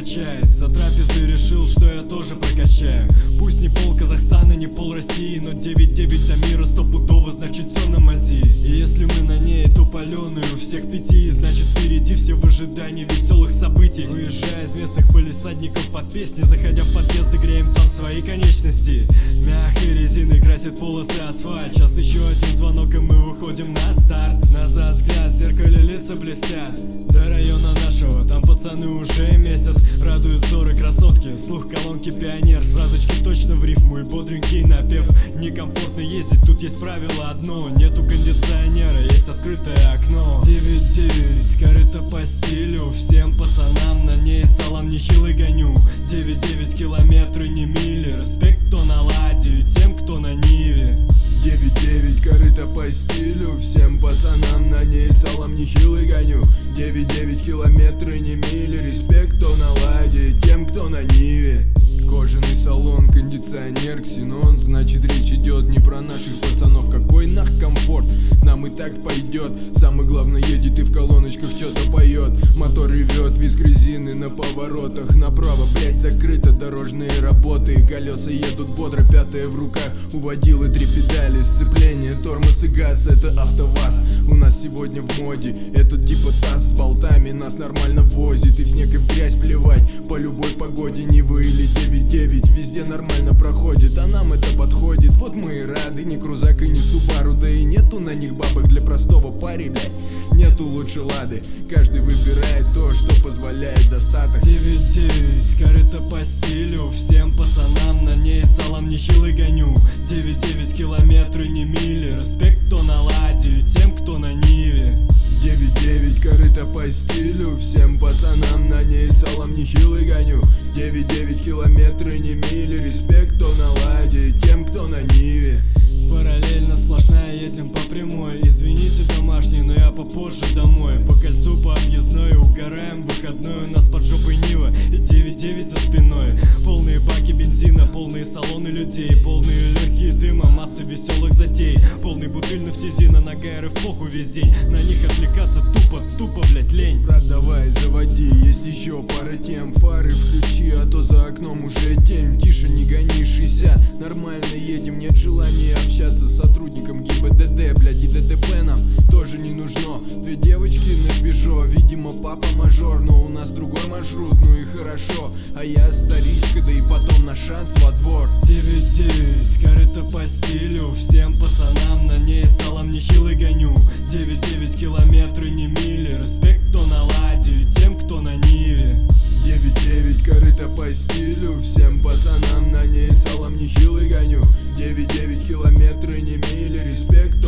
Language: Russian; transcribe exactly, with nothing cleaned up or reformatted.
качает. За трапезой решил, что я тоже прокачаю. Пусть не пол Казахстана, не пол России, но девять девять до мира стопудово, значит все на мази. И если мы на ней, то паленые у всех пяти, значит впереди все в ожидании веселых событий. Выезжая из местных полисадников под песни, заходя в подъезды, греем там свои конечности. Мягкой резиной красит полосы асфальт. Сейчас еще один звонок, и мы выходим на старт. Назад взгляд, в зеркале лица блестят. До района нашего, там пацаны уже месяц. Радуют взоры красотки, слух колонки пионер. Фразочки точно в рифму и бодренький напев. Некомфортно ездить, тут есть правило одно: нету кондиционера, есть открытое окно. девять девять, корыто по стилю, всем пацанам на ней салам нехилый гоню. девять девять километры не мили, респект кто на ладе и тем, кто на ниве. девять девять корыто по стилю, всем пацанам на ней салам нехилый гоню. девять девять километры не мили, респект кто на ладе и тем, кто на ниве. Кожаный салон, кондиционер, ксенон, значит речь идет не про наших пацанов. Какой нах комфорт, нам и так пойдет. Самое главное, едет и в колоночках что-то поет. Мотор ревет, визг резины на поворотах. Направо, блять, закрыто, дорожные работы. Колеса едут бодро, пятая в руках. Уводилы три педали, сцепление, тормоз и газ. Это АвтоВАЗ, у нас сегодня в моде. Этот типа таз с болтами нас нормально возит. И в снег и в грязь плевать, по любой погоде. Нивы или девять девять везде нормально проходит, а нам это подходит. Вот мы и рады, ни крузак и ни субару. Да и нету на них бабок для простого пари, блядь. Нету лучше лады, каждый выбирает то, что позволяет достаток. девять девять, корыто по стилю, всем пацанам на ней салам нехилый гоню. девять девять километры не мили, респект кто на ладе и тем, кто на ниве. девять девять корыто по стилю, всем пацанам на ней салам нехилый гоню. девять девять километры не мили, респект кто на ладе и тем, кто на ниве. Параллельно сплошная, едем по прямой. Извините, домашний, но я попозже домой. По кольцу, по объездной, угораем. Выходной, у нас под жопой Нива и девять девять за спиной. Полные баки бензина, полные салоны людей, полные легкие дыма, массы веселых затей. Полный бутыль нафтизина, на ГР в похуй весь день. На них отвлекаться тупо, тупо, блять, лень. Брат, давай, заводи, есть еще пара тем. Фары включи, а то за окном уже тень. Тише, не гони, шестьдесят, нормально едем. Нет желания общаться с сотрудником ГИБДД, блядь, и ДТП нам тоже не нужно. Две девочки на Пежо, видимо папа мажор, но у нас другой маршрут, ну и хорошо. А я старичка, да и потом на шанс во двор. девять девять, корыто по стилю, всем пацанам на ней салам нехилый гоню. девять девять километры не мили, респект кто на ладе и тем, кто на ниве. девять девять корыто по стилю, всем пацанам на ней салам нехилый гоню. девять девять километры не мили, респект